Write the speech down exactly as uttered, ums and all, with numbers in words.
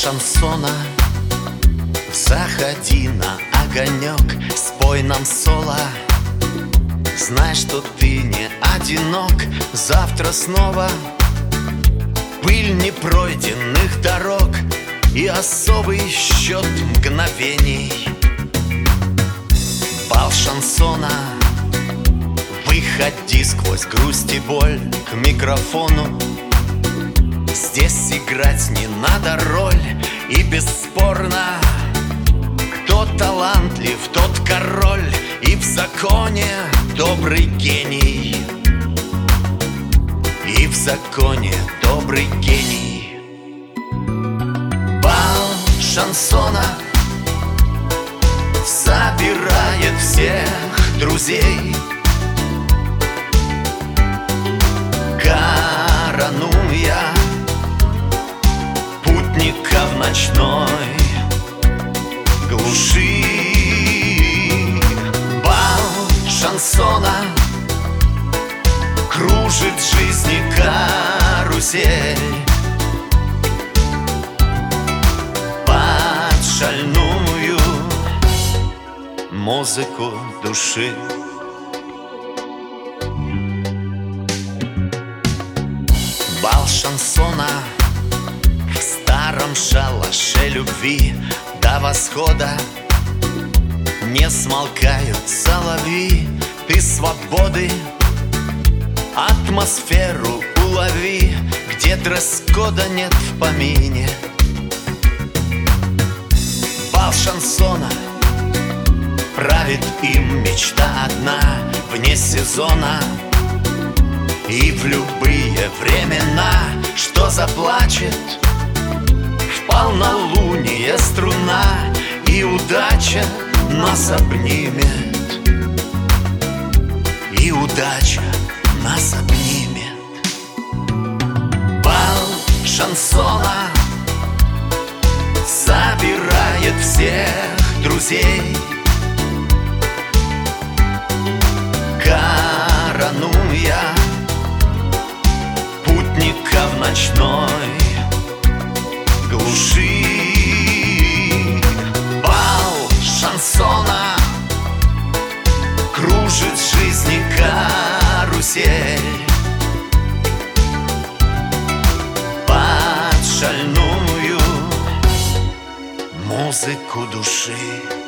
шансона, заходи на огонек, спой нам соло. Знай, что ты не одинок, завтра снова пыль непройденных дорог и особый счет мгновений. Бал шансона, выходи сквозь грусть и боль к микрофону. Здесь играть не надо роль, и бесспорно, кто талантлив, тот король, и в законе добрый гений. И в законе добрый гений. Бал шансона собирает всех друзей, коронуя путника в ночной глуши. Бал шансона кружит жизни карусель под шальную музыку души. Бал шансона в старом шалаше любви до восхода. Не смолкают соловьи, ты свободы атмосферу улови, где дресс-кода нет в помине. Бал шансона правит им мечта одна вне сезона. И в любые времена, что заплачет в полнолуние струна, и удача нас обнимет, и удача нас обнимет. Бал шансона собирает всех друзей, коронуя путника в ночной глуши. Бал шансона кружит жизни карусель под шальную музыку души.